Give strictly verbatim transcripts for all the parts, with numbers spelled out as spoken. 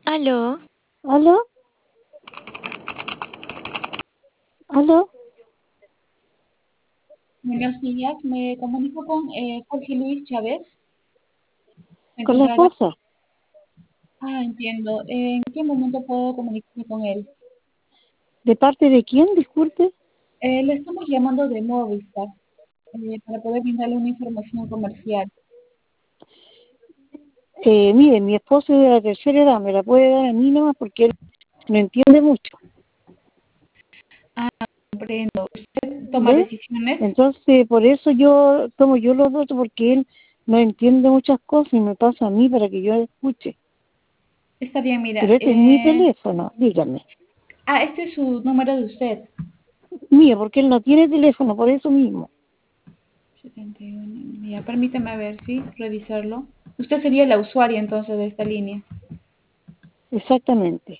¿Aló? ¿Aló? ¿Aló? Buenos días, me comunico con eh, Jorge Luis Chávez. ¿Se ¿Con la encontrará? esposa? Ah, entiendo. ¿En qué momento puedo comunicarme con él? ¿De parte de quién? Disculpe. Eh, le estamos llamando de Movistar eh, para poder brindarle una información comercial. Eh, mire, mi esposo es de la tercera edad, me la puede dar a mí nomás porque él no entiende mucho. Ah, comprendo. ¿Usted toma ¿Ve? decisiones? Entonces, por eso yo tomo yo los votos porque él no entiende muchas cosas y me pasa a mí para que yo escuche. Está bien, mira. Pero este es mi Eh... teléfono, dígame. Ah, este es su número de usted. Mío, porque él no tiene teléfono, por eso mismo. setenta y uno. Ya, permítame ver, ¿sí? Revisarlo. Usted sería la usuaria entonces de esta línea. Exactamente.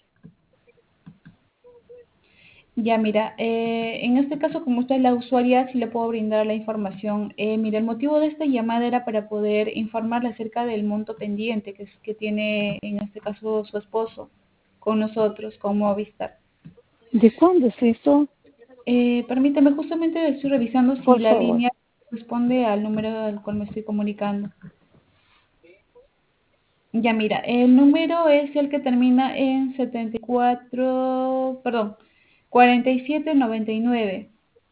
Ya, mira, eh, en este caso, como usted es la usuaria, sí le puedo brindar la información. Eh, mira, el motivo de esta llamada era para poder informarle acerca del monto pendiente que, es- que tiene, en este caso, su esposo con nosotros, con Movistar. ¿De cuándo es eso? Eh, permítame, justamente estoy revisando si Por la favor. línea responde al número al cual me estoy comunicando. Ya, mira, el número es el que termina en setenta y cuatro, perdón, cuarenta y siete noventa y nueve.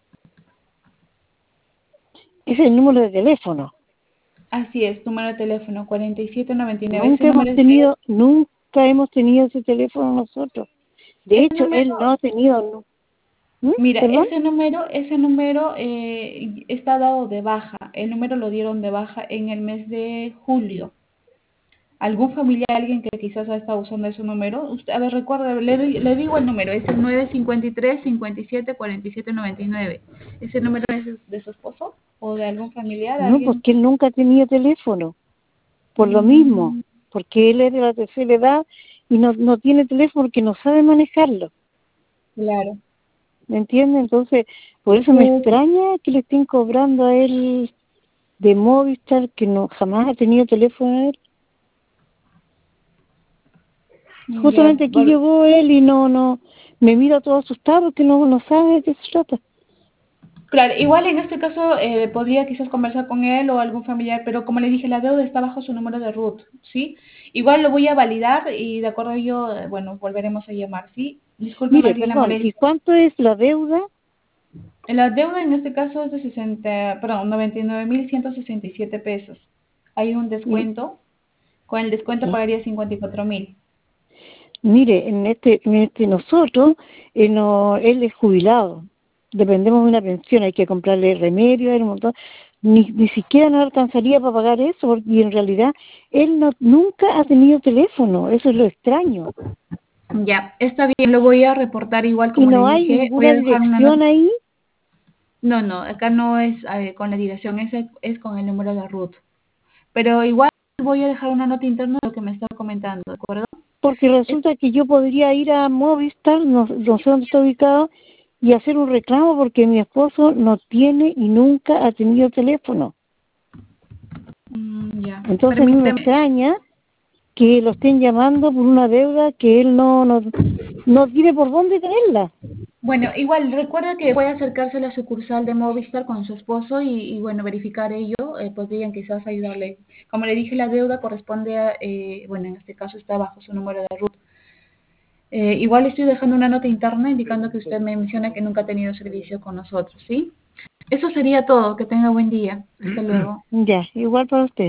Ese es el número de teléfono. Así es, número de teléfono cuarenta y siete noventa y nueve. Ese Nunca hemos número es de él. tenido, nunca hemos tenido ese teléfono nosotros. De Ese hecho, él número, no ha tenido, nu- ¿Mm? mira, ¿Perdón? ese número, ese número eh, está dado de baja. El número lo dieron de baja en el mes de julio. ¿Algún familiar, alguien que quizás ha estado usando ese número? Usted, a ver, recuerda, le, di- le digo el número, es el nueve cinco tres, cincuenta y siete, cuarenta y siete, noventa y nueve. ¿Ese número es de de su esposo o de algún familiar, No, alguien? porque él nunca ha tenido teléfono, por lo mismo, Mm, porque él es de la tercera edad y no, no tiene teléfono porque no sabe manejarlo, claro. ¿me entiende? Entonces, por eso me Eh, extraña que le estén cobrando a él de Movistar, que no jamás ha tenido teléfono él. ya, Justamente aquí por- llegó él y no, no, me mira todo asustado porque no, no sabe de qué se trata. Claro, igual en este caso eh, podría quizás conversar con él o algún familiar, pero como le dije, la deuda está bajo su número de root, ¿sí? Igual lo voy a validar y de acuerdo a ello, eh, bueno, volveremos a llamar, ¿sí? Disculpe Mire, más bien la perdón, ¿y molestia. cuánto es la deuda? La deuda en este caso es de sesenta, perdón, noventa y nueve mil ciento sesenta y siete pesos. Hay un Y, descuento, con el descuento ya. pagaría cincuenta y cuatro mil. Mire, en este, en este nosotros, eh, no, él es jubilado, dependemos de una pensión, hay que comprarle remedio, hay un montón, ni, ni siquiera nos alcanzaría para pagar eso, porque- y en realidad él no, nunca ha tenido teléfono, eso es lo extraño, Ya, está bien, lo voy a reportar igual y como le no hay dije, voy a ninguna dejar una nota. dirección ahí, No, no, acá no es eh, con la dirección, es, es con el número de root. Pero igual voy a dejar una nota interna de lo que me está comentando, ¿de acuerdo? porque Es- resulta que yo podría ir a Movistar, no, no sé dónde está ubicado, y hacer un reclamo porque mi esposo no tiene y nunca ha tenido teléfono. mm, ya, Entonces a mí me permíteme. extraña que lo estén llamando por una deuda que él no, no, no tiene por dónde tenerla. Bueno, igual recuerda que puede acercarse a la sucursal de Movistar con su esposo y, y, bueno, verificar ello, eh, podrían quizás ayudarle. Como le dije, la deuda corresponde a, eh, bueno, en este caso está bajo su número de root. Eh, igual estoy dejando una nota interna indicando que usted me menciona que nunca ha tenido servicio con nosotros, ¿sí? Eso sería todo. Que tenga buen día. Hasta luego. Ya, igual para usted.